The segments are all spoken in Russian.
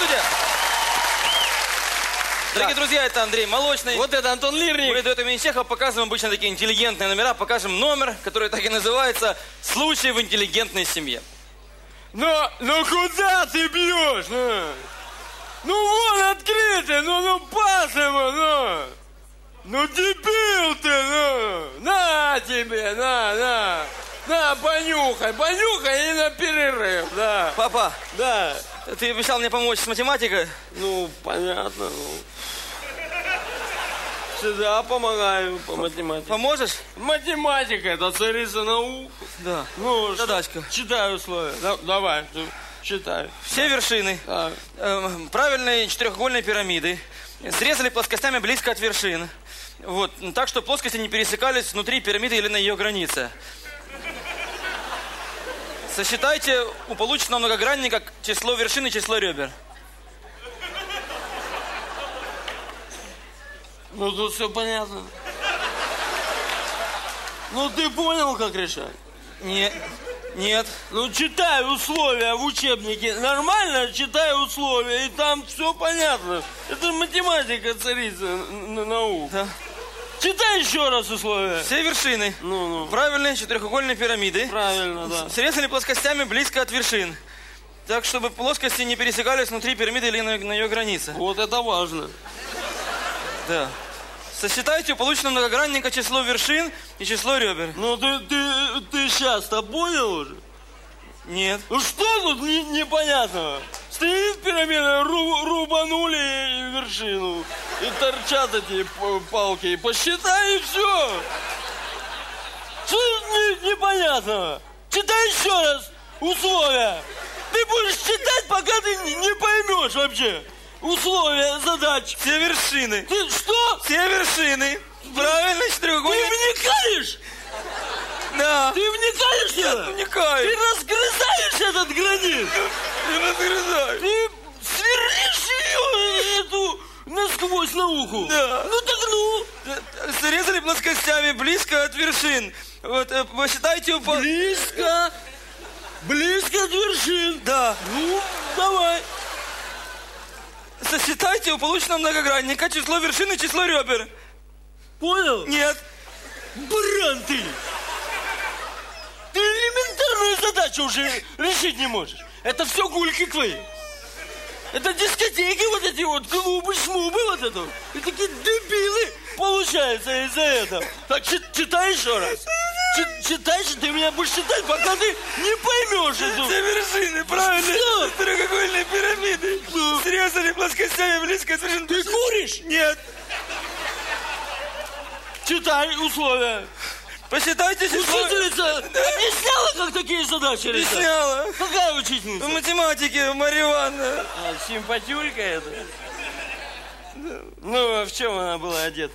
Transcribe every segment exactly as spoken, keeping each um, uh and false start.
Здравствуйте. Дорогие друзья, это Андрей Молочный. Вот это Антон Лирник. Мы дуэтом имени Чехова показываем обычно такие интеллигентные номера. Покажем номер, который так и называется «Случай в интеллигентной семье». Ну, ну куда ты бьешь? Ну, ну вон открытый, ну, ну пас ему, ну. Ну дебил ты, ну. На тебе, на, на. На, понюхай, понюхай и на перерыв, да. Папа, да. Ты обещал мне помочь с математикой? Ну, понятно, ну. Всегда помогаю по математике. Поможешь? Математика, это царица наук. Да. Ну, задачка. Читай условия. Да, давай, читай. Все вершины так. э, правильной четырехугольной пирамиды срезали плоскостями близко от вершин. Вот, так что плоскости не пересекались внутри пирамиды или на ее границе. Сосчитайте у полученного многогранника число вершин и число ребер. Ну, тут все понятно. Ну, ты понял, как решать? Нет. Нет. Ну, читай условия в учебнике. Нормально читай условия, и там все понятно. Это математика, царица наук. Да. Читай еще раз условия. Все вершины ну, ну. правильной четырехугольной пирамиды Правильно, да. срезали плоскостями близко от вершин. Так, чтобы плоскости не пересекались внутри пирамиды или на, на ее границе. Вот это важно. Да. Сосчитайте у полученного многогранника число вершин и число ребер. Ну, ты, ты, ты сейчас-то понял уже? Нет. Ну, что тут не, непонятного? Стоит пирамида, ру, рубанули вершину, и торчат эти палки, и посчитай, и все. Что тут не, непонятного? Читай еще раз условия. Ты будешь читать, пока ты не поймешь вообще. Условия, задач. Все вершины. Ты что? Все вершины. Правильно, четырехугольник. Ты вникаешь? Да. Ты вникаешь сюда? Я вникаю. Ты разгрызаешь этот гранит? Ты разгрызаешь. Ты сверлишь ее, эту, насквозь науку? Да. Ну так ну. Срезали плоскостями близко от вершин. Вот, посчитайте... Упа... Близко. Близко от вершин. Да. Ну, давай. Сосчитайте у полученного многогранника число вершин и число ребер. Понял? Нет. Баран ты. Ты элементарную задачу уже решить не можешь. Это все гульки твои. Это дискотеки вот эти вот, клубы, шмубы вот это. И такие дебилы получаются из-за этого. Так читай еще раз. Читай, что ты меня будешь читать, пока ты не поймешь эту... Все вершины, правильно? Треугольные пирамиды. Ну. Срезали плоскостями близко от вершин. Ты куришь? Нет. Читай условия. Посчитайте число... Учительница объясняла, как такие задачи решать? Объясняла. Какая учительница? В математике, Марья Ивановна. А, симпатюлька это? Ну, а в чем она была одета?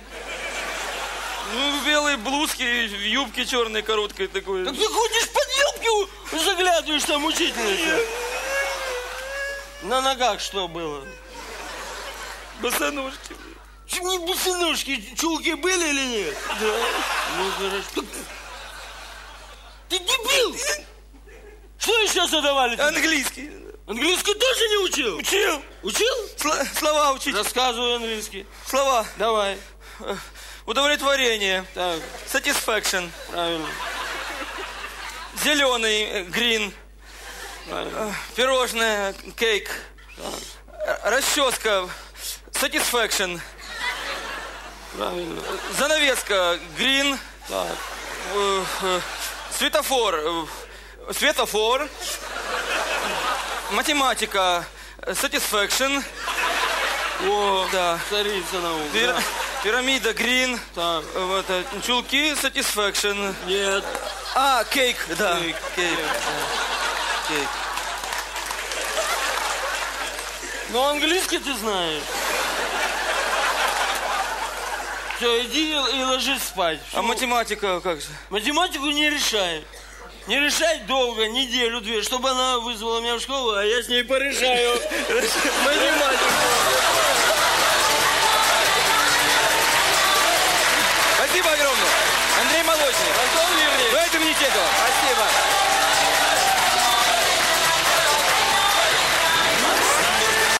Ну, в белой блузке, в юбке черной короткой такой. Так ты ходишь под юбки, заглядываешь там учительница. На ногах что было? Босоножки. Не босоножки, чулки были или нет? Да. Ну, хорошо. Ты дебил! Что еще задавали? Английский. Английский тоже не учил? Учил. Учил? Сл- слова учить. Рассказывай английский. Слова. Давай. Удовлетворение. Так. Satisfaction. Правильно. Зеленый, green. Правильно. Пирожное, кейк. Расческа, satisfaction. Правильно. Занавеска, green. Так. Светофор, светофор. Математика, satisfaction. О, да. Царица наук. Пир... Да. Пирамида, green. Так. Вот, чулки, satisfaction. Нет. А, кейк, да. Кейк. Кейк. Кейк. Ну, английский ты знаешь. Все, иди и ложись спать. Все. А математика как же? Математику не решай. Не решай долго, неделю-две, чтобы она вызвала меня в школу, а я с ней порешаю. Математику. Спасибо огромное. Андрей Молочный. Антон Лирник. Дуэт имени Чехова. Спасибо.